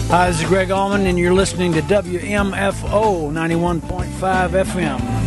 Hi, this is Greg Allman, and you're listening to WMFO 91.5 FM.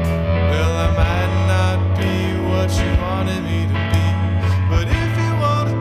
Wanted me to be, but if you want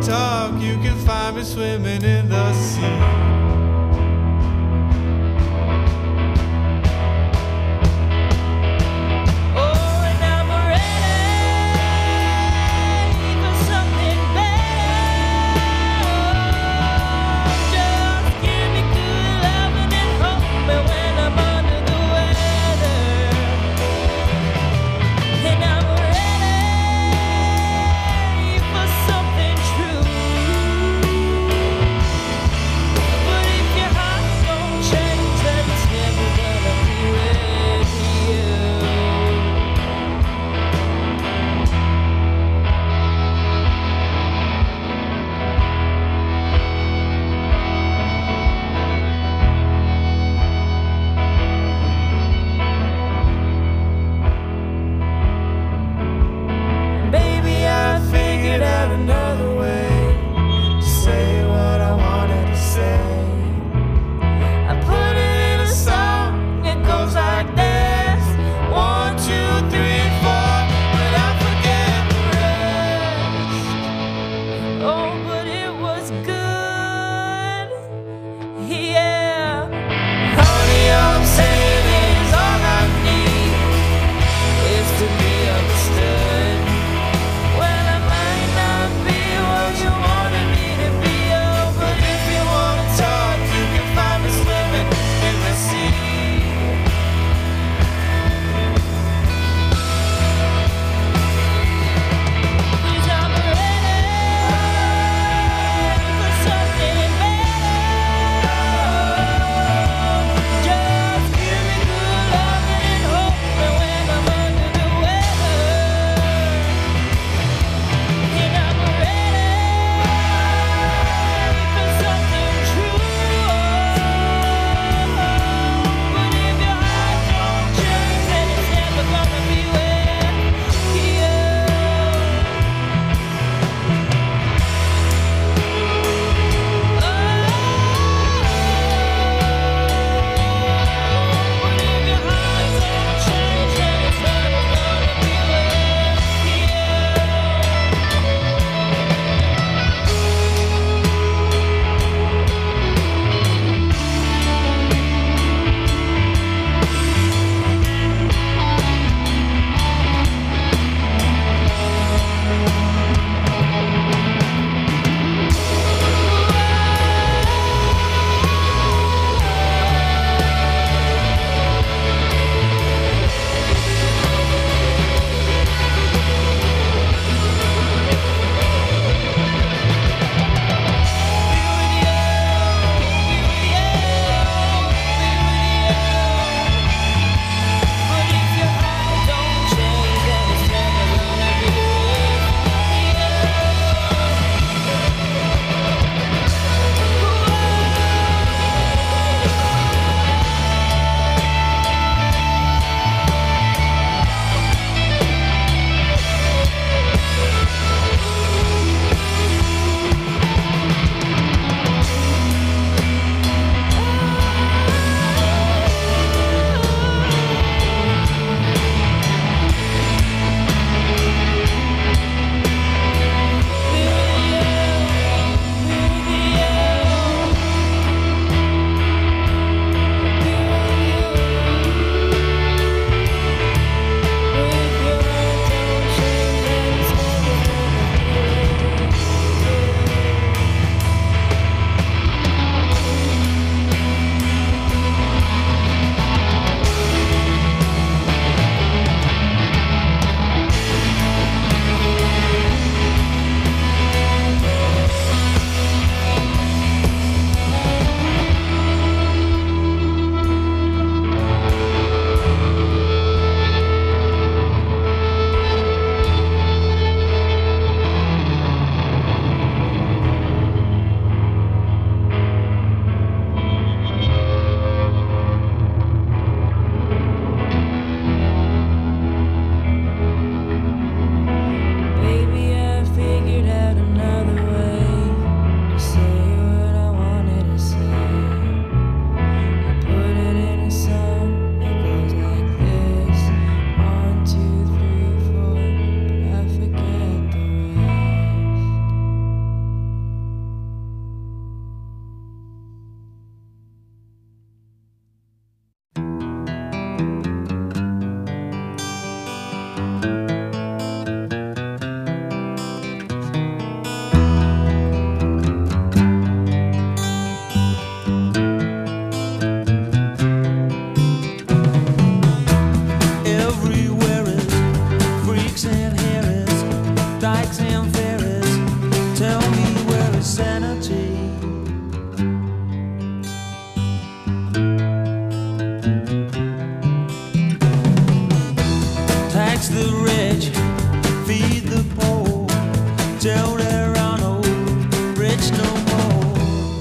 Tax the rich, feed the poor, till there are no rich no more.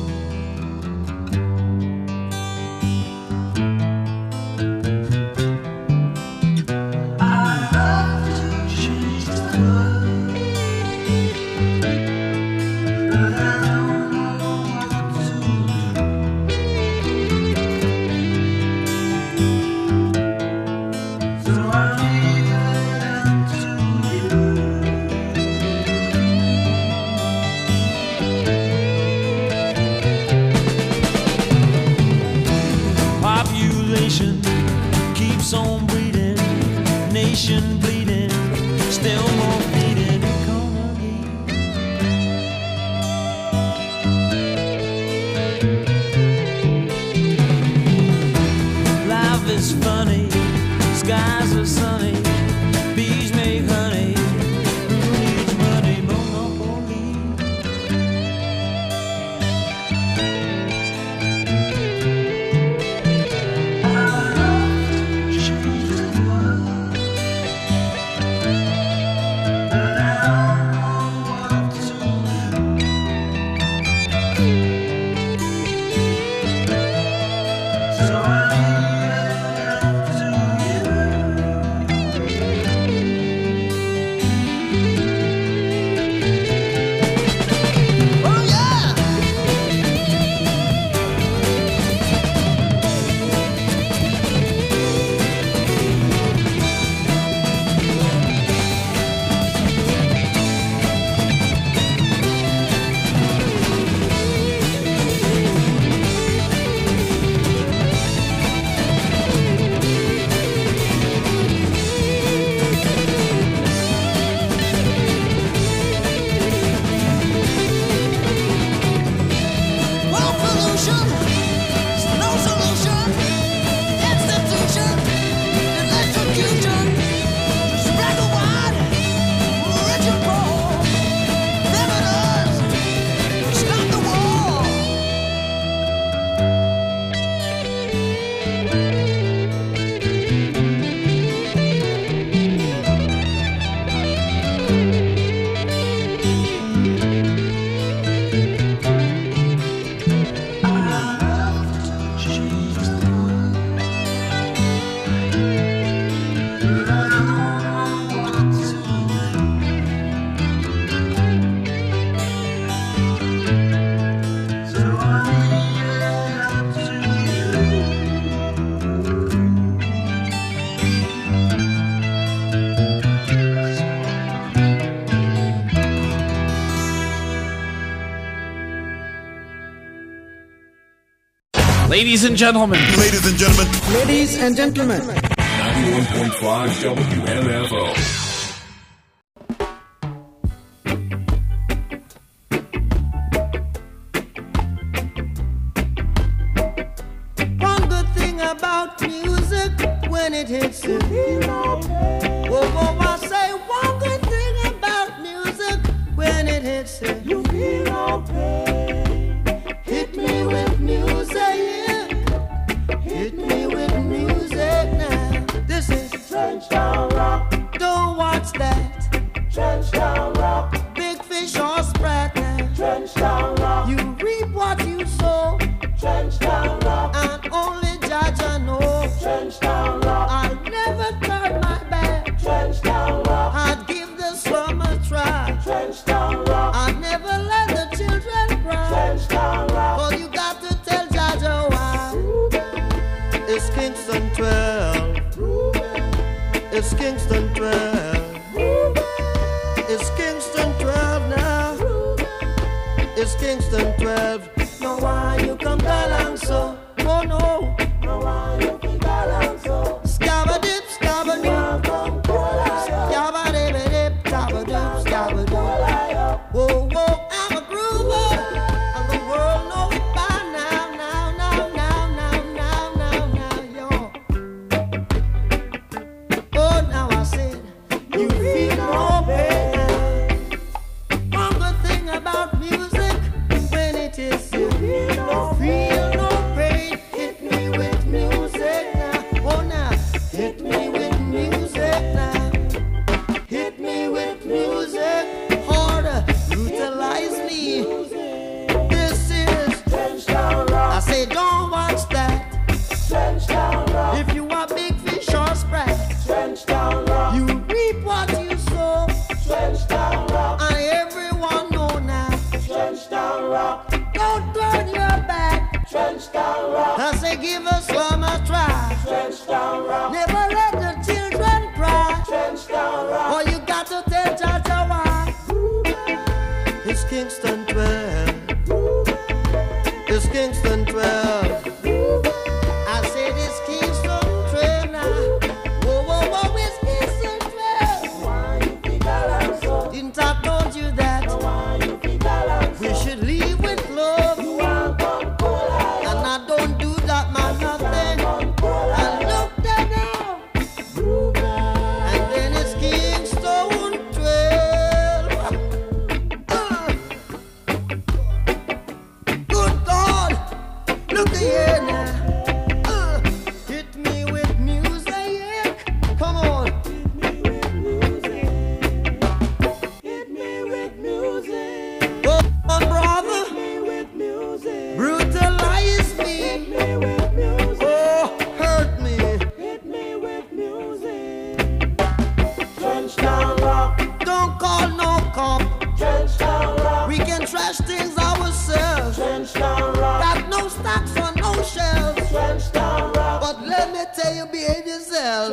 I love to change the world, but I don't know what to do. So I leave it up to you. Population keeps on breeding, nation bleeding, still more bleeding economy. Life is funny, skies are sunny, bees make honey. Who needs money? Monopoly. Ladies and gentlemen. Ladies and gentlemen. Ladies and gentlemen. 91.5 WMFO. One good thing about music when it hits you. Oh, I say one good thing about music when it hits you. You feel no pain. Hit me with music. Hit me with music now. This is Trenchtown Rock. Don't watch that. Trenchtown Rock. Big fish or sprat now. Trenchtown Rock. You reap what you sow. Trenchtown Rock. And only Judge I know. Trenchtown Rock. I'll never turn my back. Trenchtown Rock. I'd give the slum a try. Trenchtown Rock. I'd never let the children cry. Trenchtown Rock. All you got to tell Judge why. It's Kingston 12. It's Kingston 12. It's Kingston 12 now. It's Kingston 12. No, why you come down so? Oh no. No, why you come down so? Scabba-dip, scabba-dip. Scabba-dip, scabba-dip, scabba-dip. Whoa, whoa, I'm a groover. And the world know it by now, yo. Oh, now I said,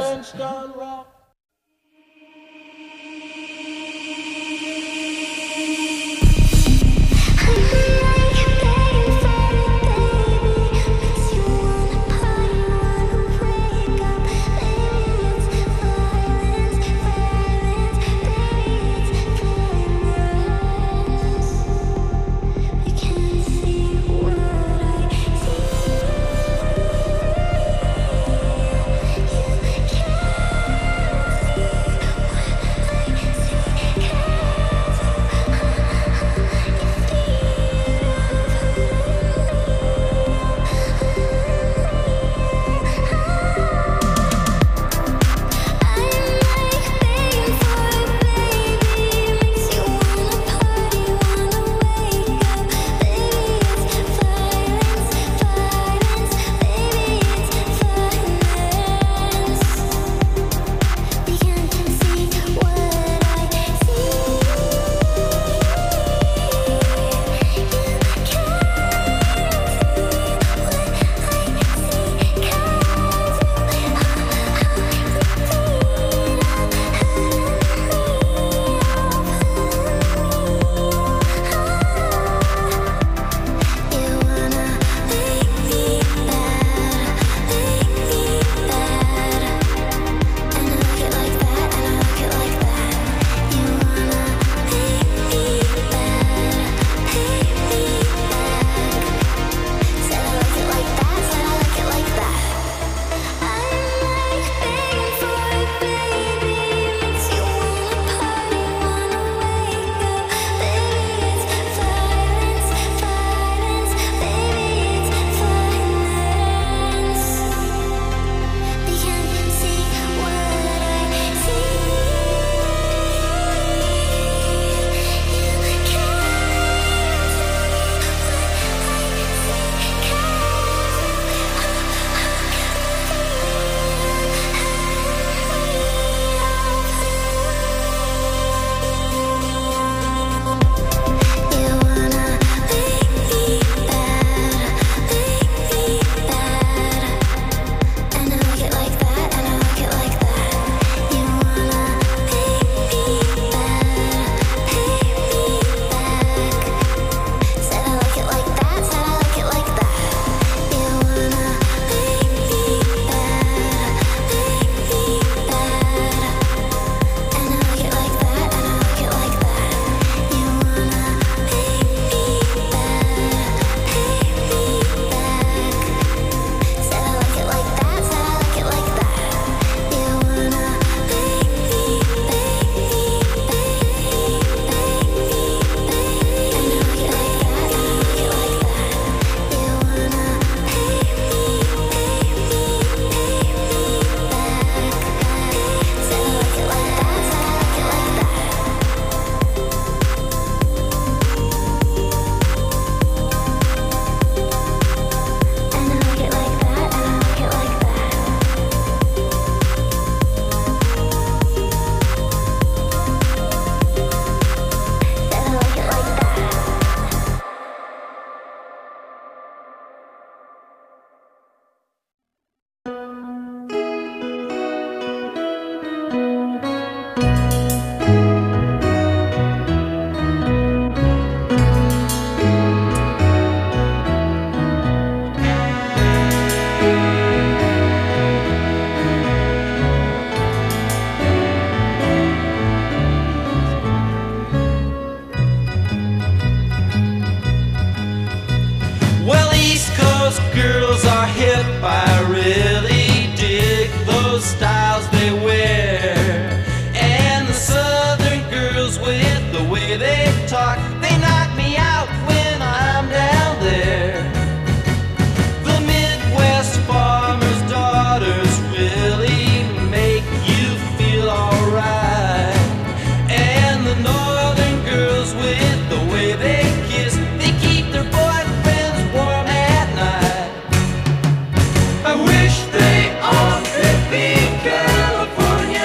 I wish they all could be California.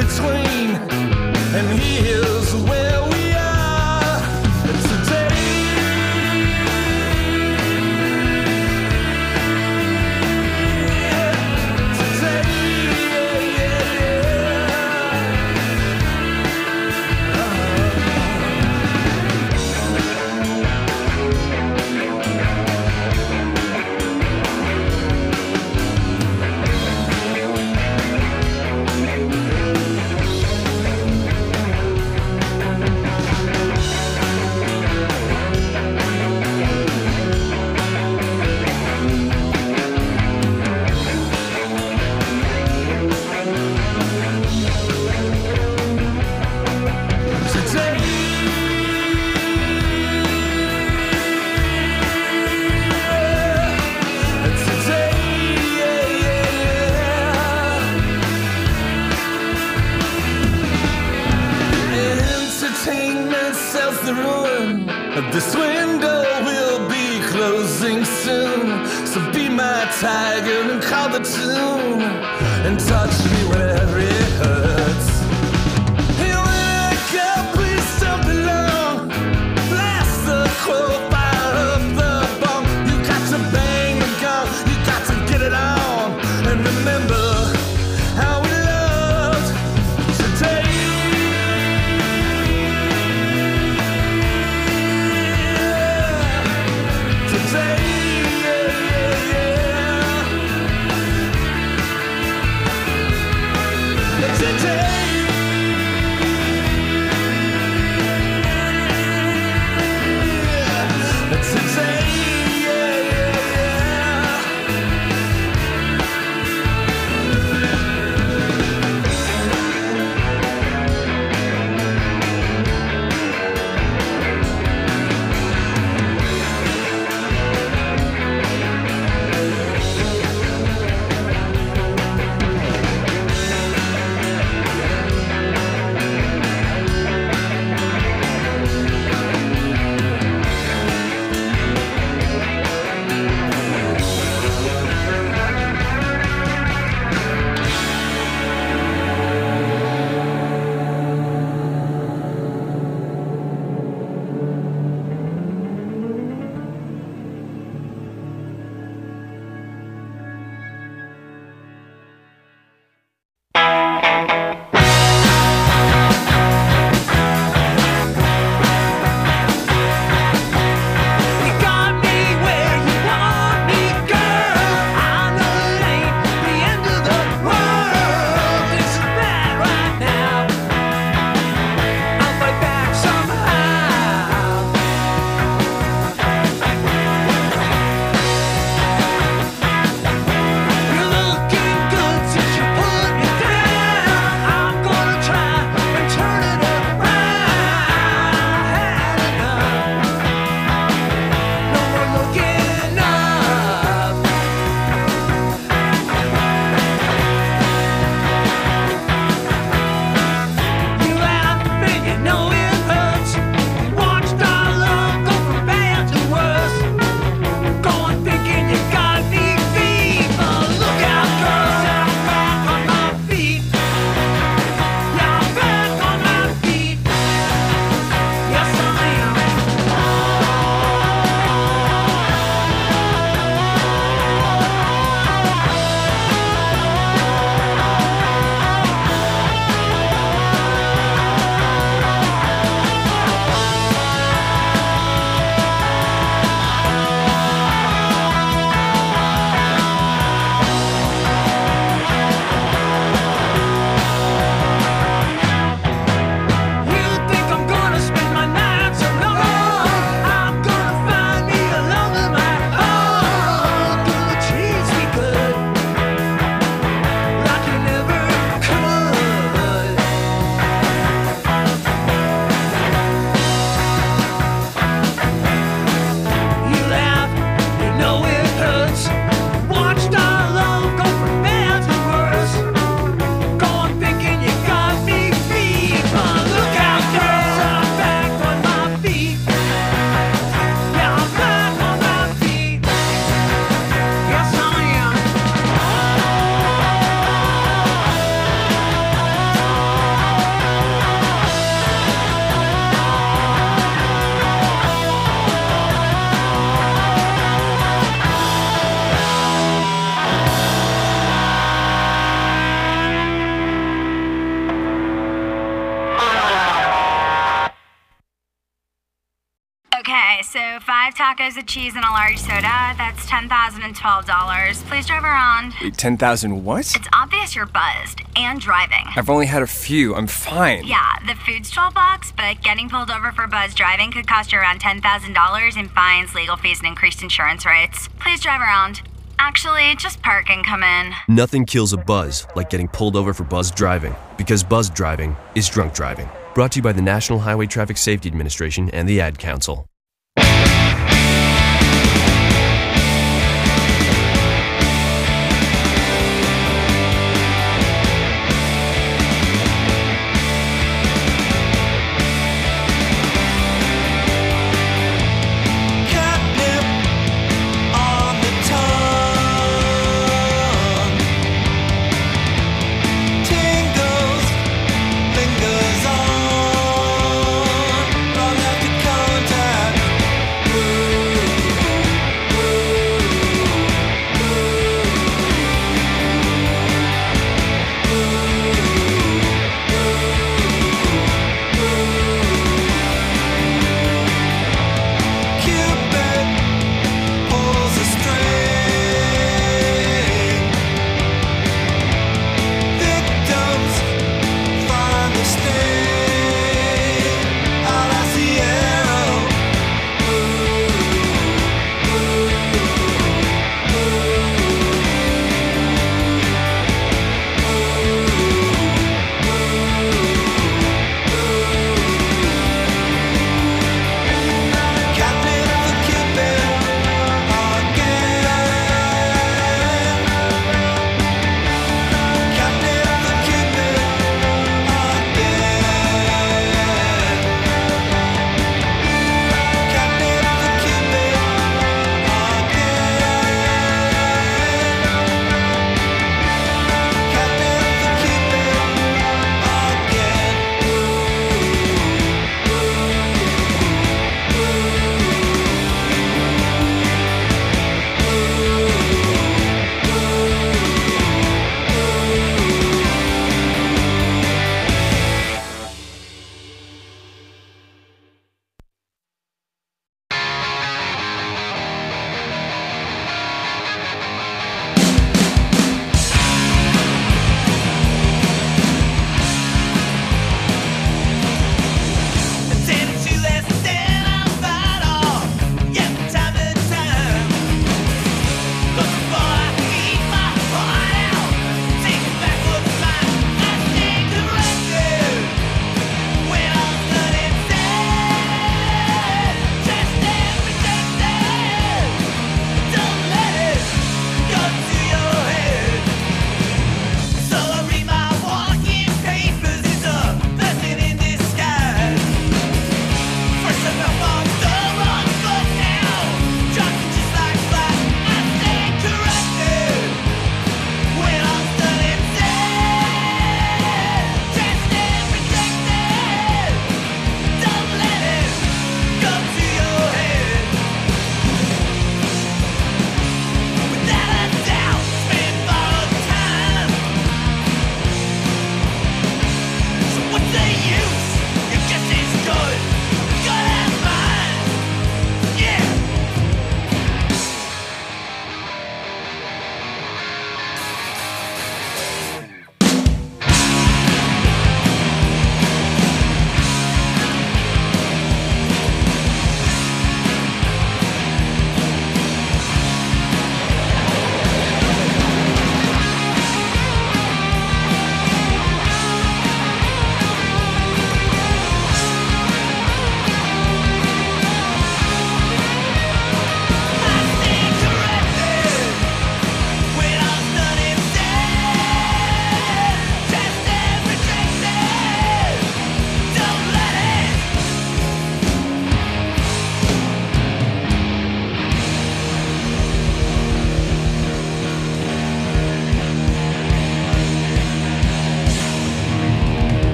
between, and here's where we are today. This window will be closing soon, so be my tiger and call the tune and touch me wherever it hurts. Hey, when I go, please don't be long. Blast the quote, fire up the bomb. You got to bang the gong, you got to get it on, and remember how we loved today. Today Okay, so 5 tacos of cheese and a large soda. That's $10,012. Please drive around. Wait, 10,000 what? It's obvious you're buzzed and driving. I've only had a few. I'm fine. Yeah, the food's $12, but getting pulled over for buzz driving could cost you around $10,000 in fines, legal fees, and increased insurance rates. Please drive around. Actually, just park and come in. Nothing kills a buzz like getting pulled over for buzz driving, because buzz driving is drunk driving. Brought to you by the National Highway Traffic Safety Administration and the Ad Council. Lingers on long after contact.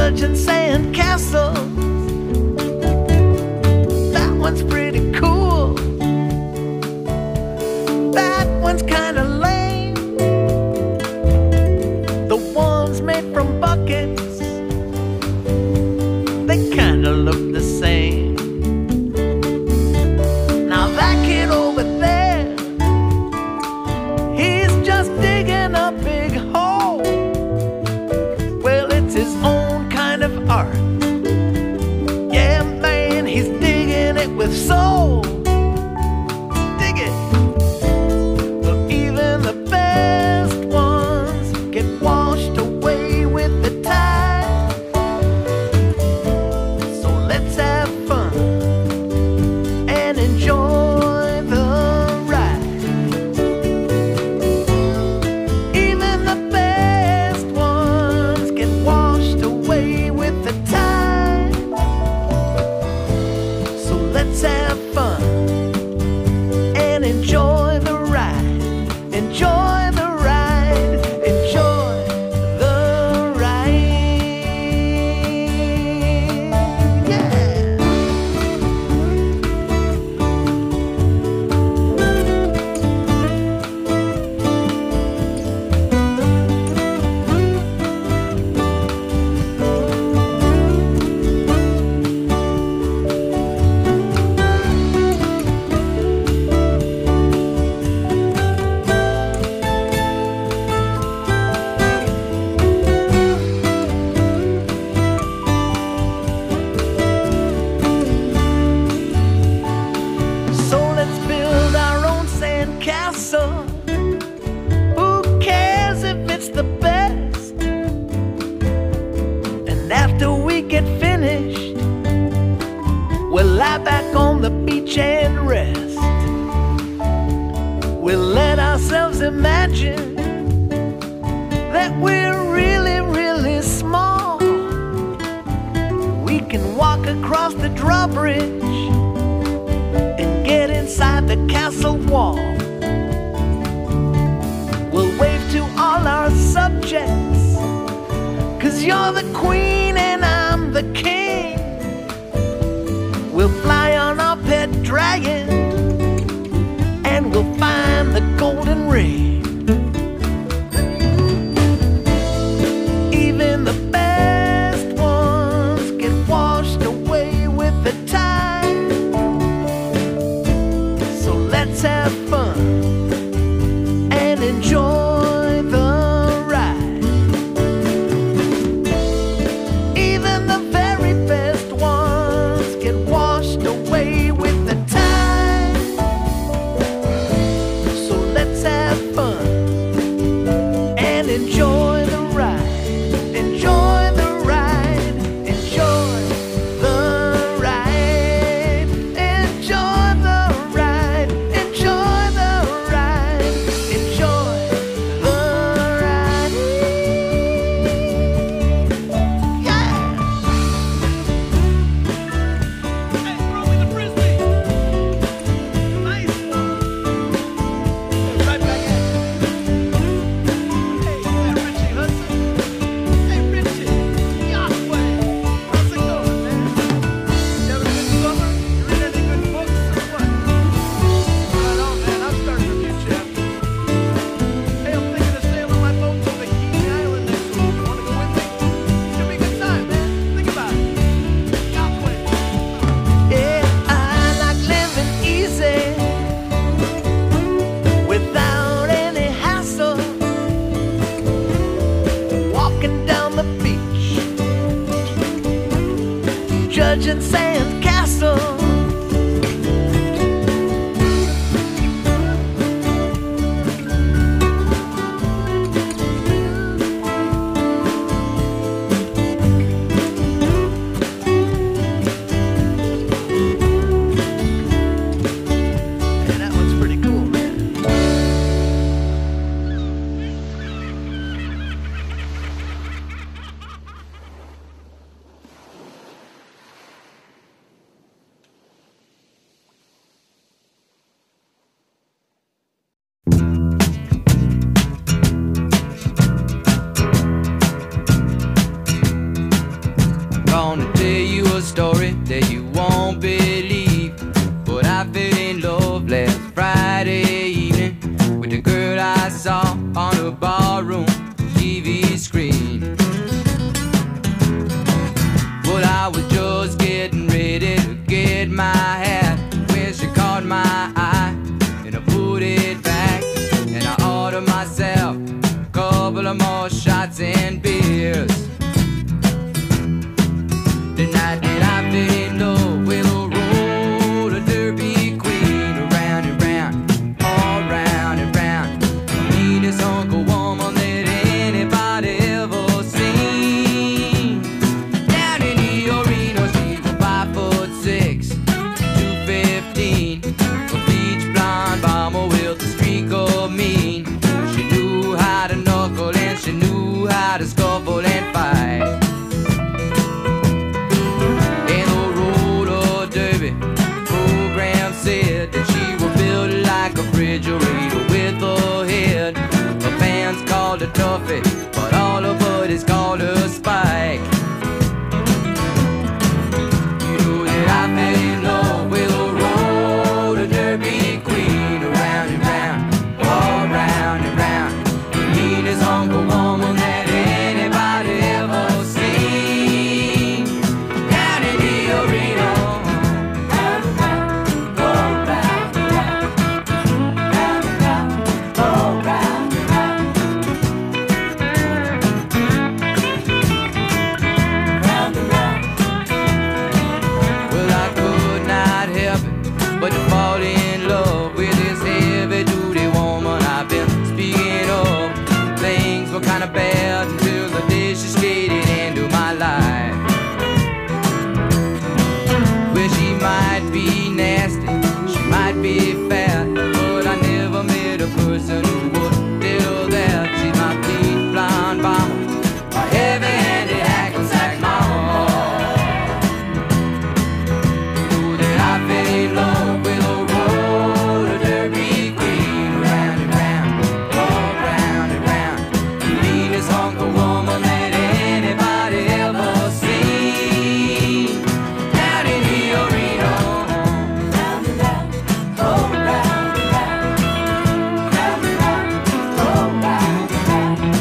Judge and Sand Castle. That one's pretty cool. That one's kinda lame. The ones made from buckets, they kinda look the same. Now that kid over there, he's just digging a big hole. Well, it's his own kind of art. Yeah, man, he's digging it with soul. Dig it. Well, even the best ones get washed away with the tide. So let's have fun and enjoy the ride. Even the best ones get washed away with the tide. So let's have fun and enjoy the ride. Enjoy the ride. Enjoy the ride. Yeah. So let's build our own sand castle. Who cares if it's the best? And after we get finished, we'll lie back on the beach and rest. We'll let ourselves imagine that we're really, really small. We can walk across the drawbridge and get inside the castle wall. We'll wave to all our subjects, 'cause you're the queen and I'm the king. We'll fly on our pet dragon and we'll find the golden ring. Even the best ones get washed away with the tide. So let's have fun and enjoy the ride. Even the very best ones get washed away with the tide. So let's have fun and enjoy the ride. Enjoy the ride. Enjoy the ride. Enjoy the ride. Enjoy the ride. Enjoy the ride. Yeah. Hey, throw me the frisbee. Nice one. Right back at you. Hey, yeah, Richie Hudson. Hey, Richie. Yahweh. How's it going, man? You having a good summer? You read any good books or what? Right on, man. I'm starting a new chapter. Hey, I'm thinking of sailing my boat to Bikini Island next week. You wanna go with me? Should be a good time, man. Think about it. Yahweh. Yeah, I like living easy without any hassle. Walking down the beach, judging sand castles. Yeah, that one's pretty cool, man. the barroom TV screen. But I was just getting ready to get my hat when she caught my eye, and I put it back, and I ordered myself a couple of more shots and beers. The night that I fell in love with a roller derby queen, around and round, all round and round, the meanest Uncle woman that anybody ever seen. Down in the arena, she was 5'6", 215, a beach blonde bomber with a streak of mean. She knew how to knuckle and she knew how to scuffle and fight. And the roller derby program said that she was built like a refrigerator with a head. Her fans called her Tuffy, but all her buddies called her Spike. You know that I fell in love with a roller derby queen, around and round, all round and round, the meanest Uncle woman that anybody ever seen. Down in the arena, round and round, go round and round, round and round, go round and round, round and round. Well, I could not help it but to fall in love with this heavy-duty woman I've been speaking of. Things were kind of bad until the day she skated into my life. Well, she might be nasty, she might be fat, but I never met a person who would tell that. She's my bleed blonde bomber, my heavy-handed hack and sack mama. You know that I fell in love with a roller derby queen, around and round, all round and round, the meanest Uncle woman that anybody ever seen. Down in the arena, round and round, go round and round, round and round, go round and round, round and round,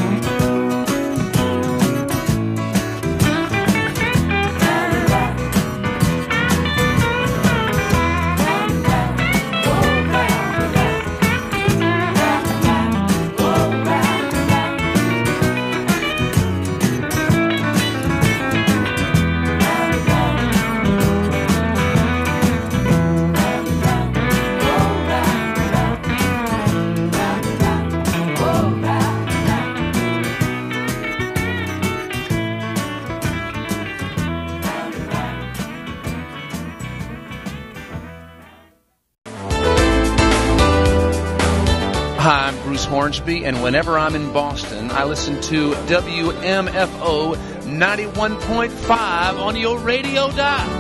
Hi, I'm Bruce Hornsby, and whenever I'm in Boston, I listen to WMFO 91.5 on your radio dial.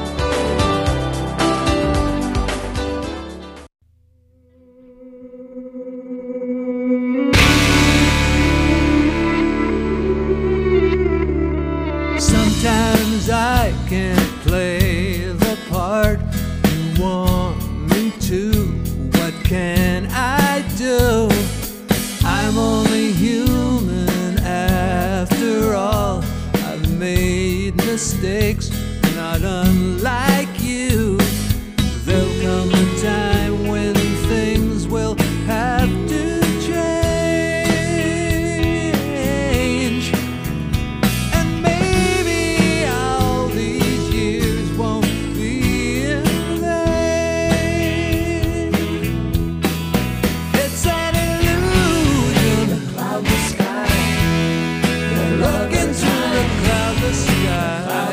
Sometimes I can't play the part you want me to. What can I do? I'm only human after all. I've made mistakes, not unlike you. There'll come a time when things will have to change. And maybe all these years won't be in vain. It's an illusion, a cloudless sky. Look into the cloudless sky.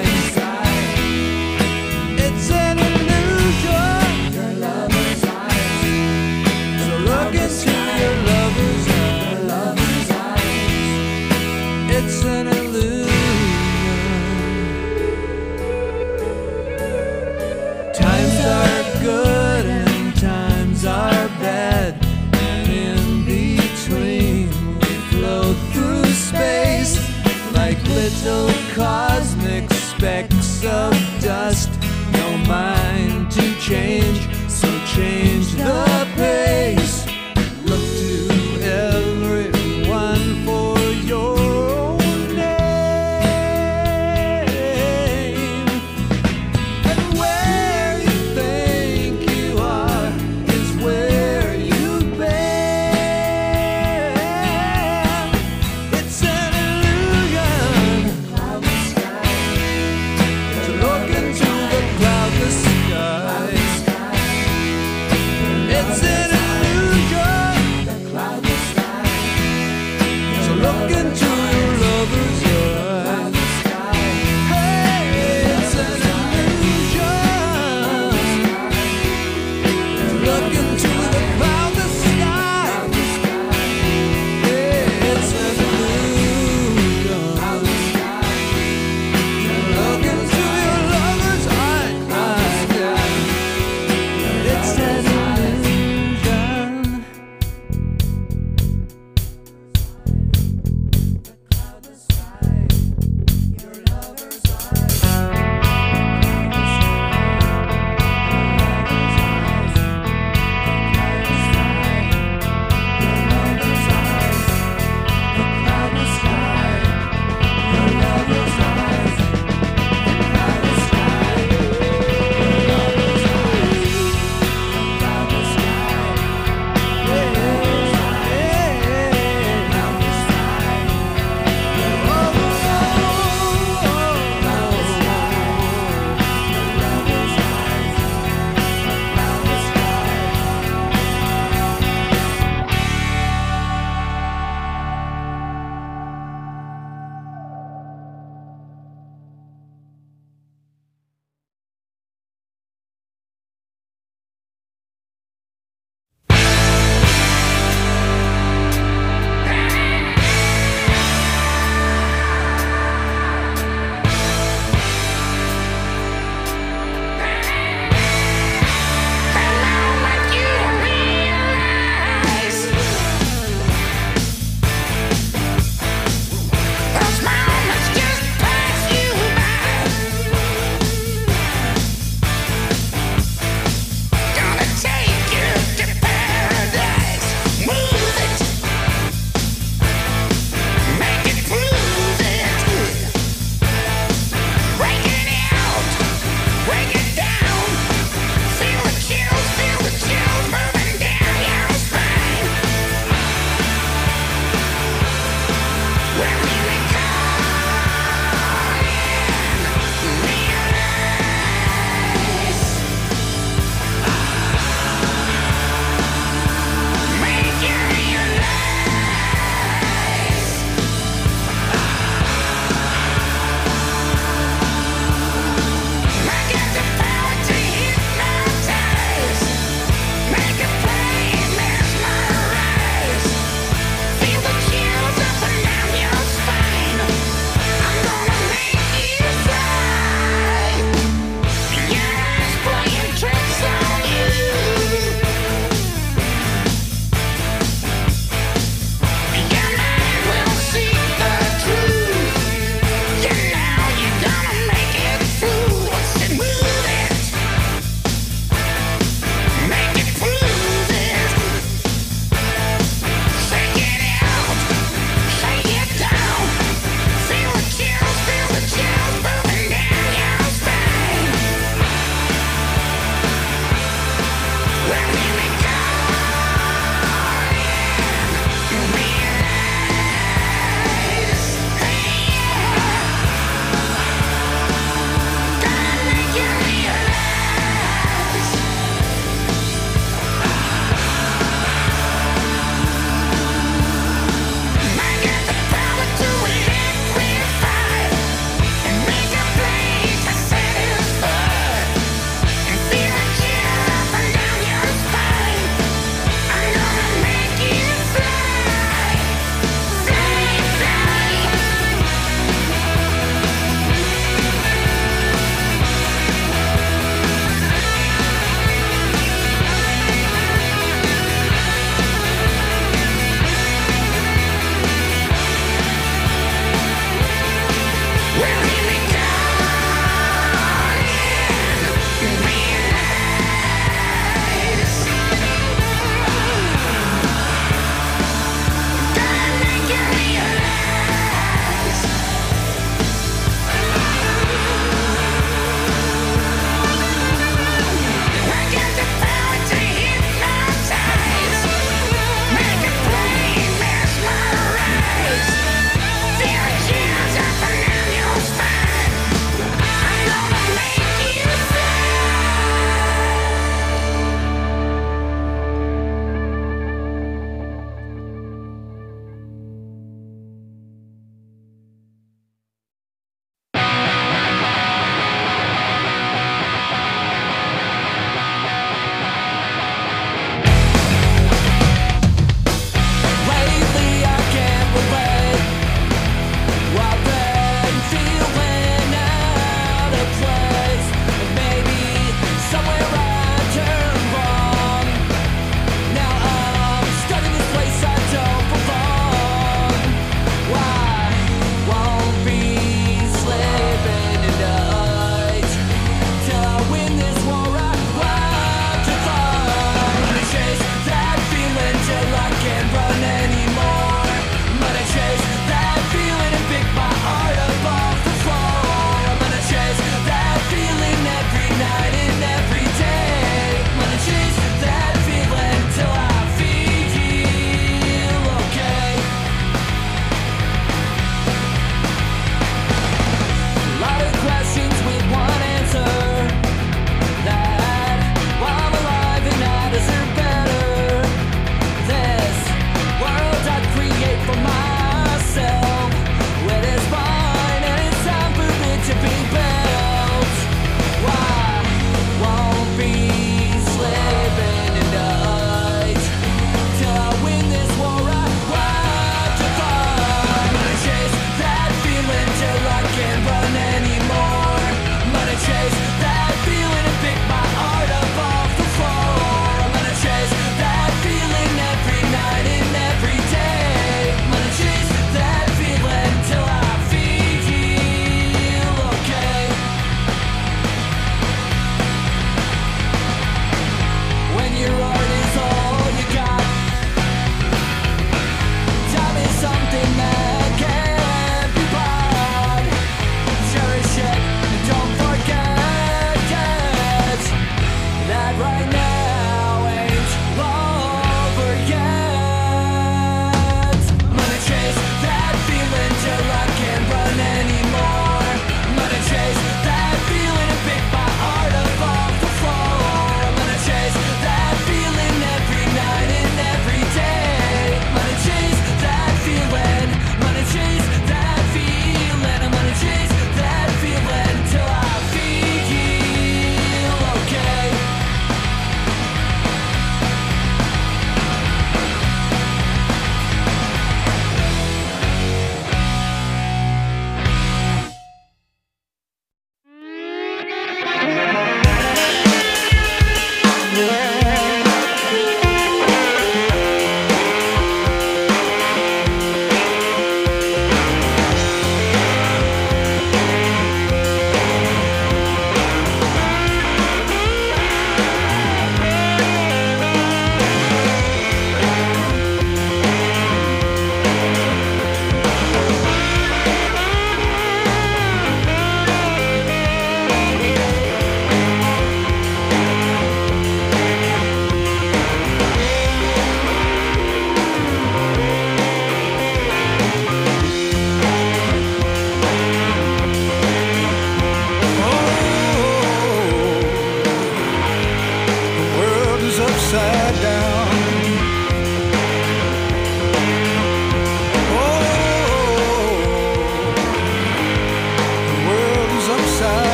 It's an illusion, your lover's eyes. So look into your lover's eyes. It's an illusion. Times are good and times are bad, and in between we float through space like little cosmic specks of dust. No mind to change, so change the pace. Look to everyone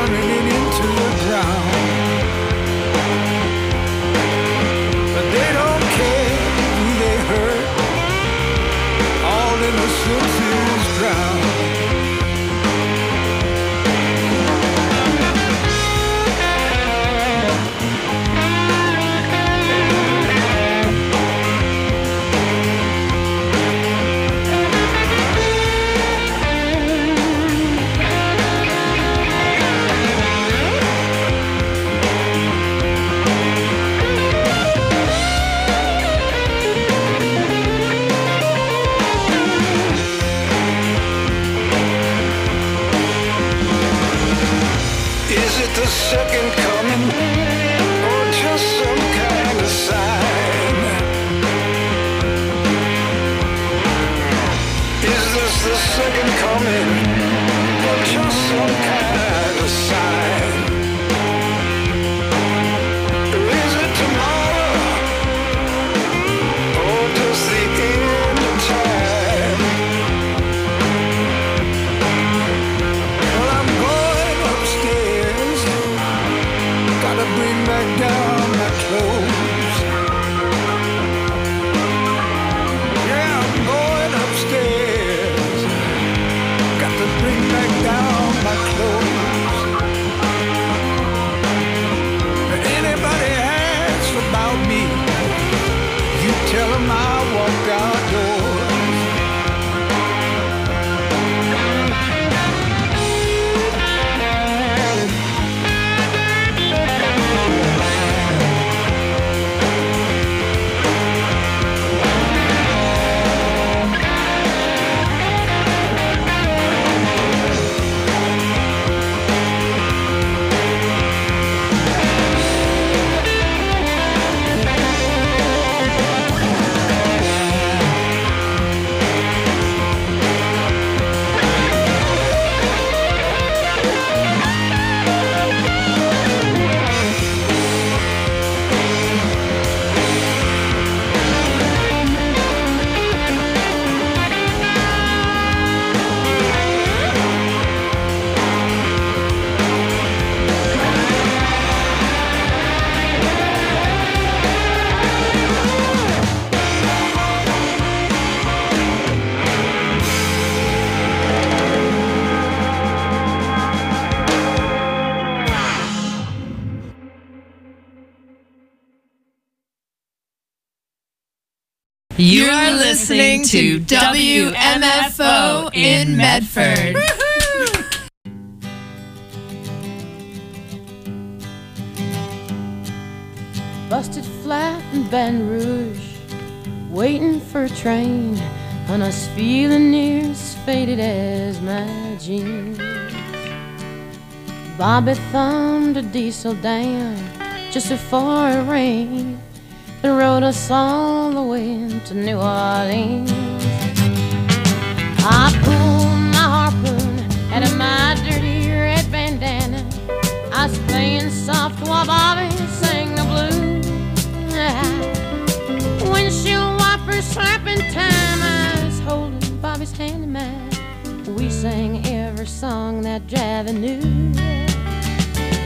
hammering it into the ground. But they don't care who they hurt. All innocence is drowned. The second coming, or just some kind of sign? Is this the second coming, or just some kind of sign? Is it tomorrow, or just the end of time? Well, I'm going upstairs, gotta bring back down my clothes. Yeah, I'm going upstairs, got to bring back down my clothes. If anybody asks about me, you tell them I walked outdoors. You are listening to WMFO in Medford. Busted flat in Baton Rouge, waiting for a train, and I was feeling near as faded as my jeans. Bobby thumbed a diesel down just before it rained, and rode us all the way to New Orleans. I pulled my harpoon out of my dirty red bandana. I was playing soft while Bobby sang the blues. Windshield wipers slapping time, I was holding Bobby's hand in mine. We sang every song that Javi knew.